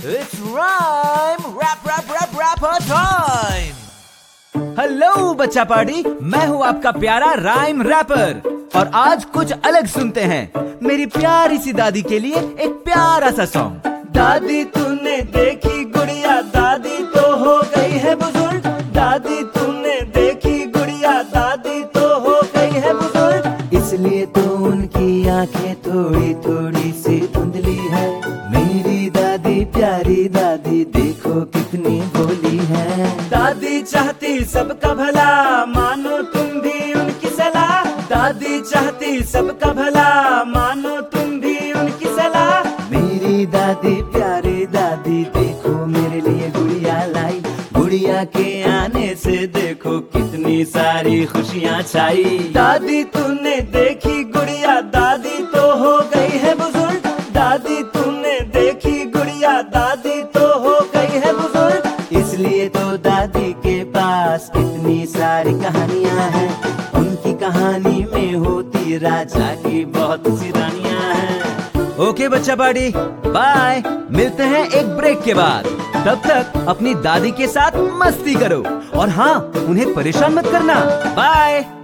It's rhyme rapper time. Hello बच्चा party, मैं हूँ आपका प्यारा राइम रैपर और आज कुछ अलग सुनते हैं। मेरी प्यारी सी दादी के लिए एक प्यारा सा सॉन्ग। दादी तूने देखी गुड़िया, दादी तो हो गई है बुजुर्ग। दादी तूने देखी गुड़िया, दादी तो हो गई है बुजुर्ग। इसलिए तो उनकी आंखें थोड़ी थोड़ी सी धुंधली है। मेरी दादी प्यारी दादी देखो कितनी भोली है। दादी चाहती सबका भला, मानो तुम भी उनकी सलाह। दादी चाहती सबका भला, मानो तुम भी उनकी सलाह। मेरी दादी प्यारी दादी देखो मेरे लिए गुड़िया लाई। गुड़िया के आने से देखो कितनी सारी खुशियाँ छाई। दादी तूने देखी गुड़िया, दादी तो हो गई है बुजुर्ग। दादी तूने देखी गुड़िया, दादी तो हो गई है बुजुर्ग। इसलिए तो दादी के पास कितनी सारी कहानियाँ हैं। उनकी कहानी में होती राजा की बहुत सी रानियाँ हैं। ओके बच्चा पार्टी, बाय। मिलते हैं एक ब्रेक के बाद। तब तक अपनी दादी के साथ मस्ती करो और हाँ, उन्हें परेशान मत करना। बाय।